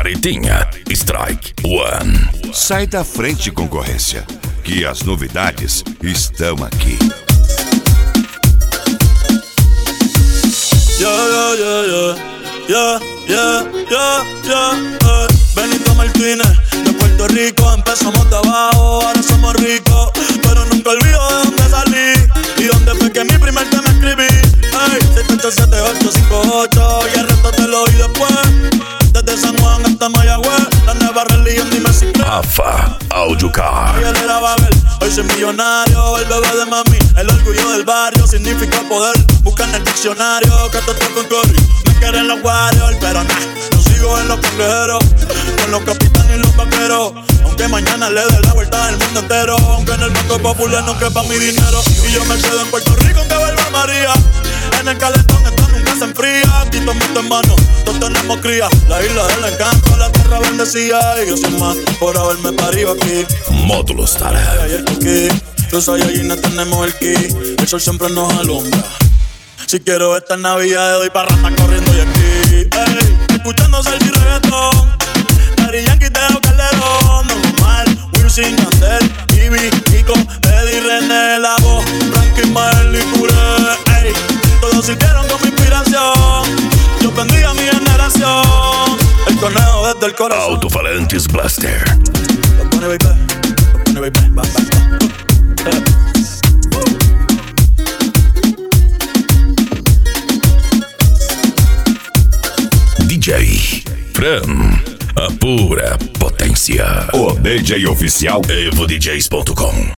Caritinha, Strike One. Sai da frente, concorrência, que as novidades estão aqui. Benito Martínez, de Puerto Rico, empezamos de abajo, ahora somos ricos. Pero nunca olvido de dónde salí y dónde fue que mi primer tema escribí. Ey, 787-858 y el resto te lo oí después. Desde San Juan hasta Mayagüez, la nueva religión, dime si crees. AFA Audio Car. Ayer era Babel, hoy soy millonario, el bebé de mami, el orgullo del barrio, significa poder. Busca en el diccionario que esto está con Curry. Me quieren los Warriors, pero nah, no sigo en los cangrejeros, con los capitanes y los vaqueros. Aunque mañana le dé la vuelta al mundo entero, aunque en el Banco Popular no quepa mi dinero. Y yo me quedo en Puerto Rico que vuelva María. En el calentón esto nunca se enfría. Aquí todo mundo en mano, todos tenemos cría. La isla del encanto, la tierra bendecida. Y yo soy más por haberme parido aquí. Módulo Star. Ayer aquí, los Saiyajines tenemos el ki. El sol siempre nos alumbra. Si quiero esta Navidad doy para ratas corriendo y aquí. Ey, escuchando salsa y reggaetón. Daddy Yankee, Teo Calderón. Don Omar, Wilson, Yandel, Ivy, Kiko, Eddie, René, La Voz, Frankie, Mael y Curé. Ey, todos sirvieron con mi inspiración. Yo bendiga a mi generación. El conejo desde el corazón. Alto-falantes Blaster. Lo pone baby, va. DJ Fran, a pura potência. O DJ oficial EvoDJs.com.